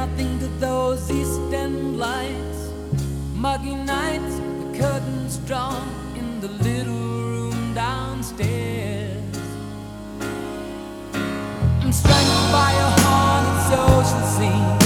I think of those East End lights, muggy nights, the curtains drawn in the little room downstairs. I'm strangled by a haunted social scene.